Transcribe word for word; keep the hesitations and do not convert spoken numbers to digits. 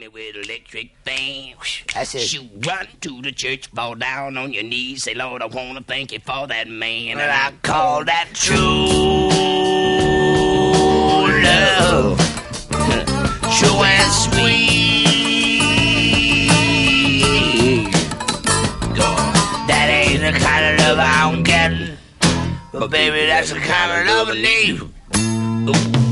there with electric fan. That's it. You run to the church, fall down on your knees, say, Lord, I want to thank you for that man. Well, And I I call that true love. True and sweet. God, that ain't the kind of love I'm getting. But baby, that's the kind of love I need. Ooh.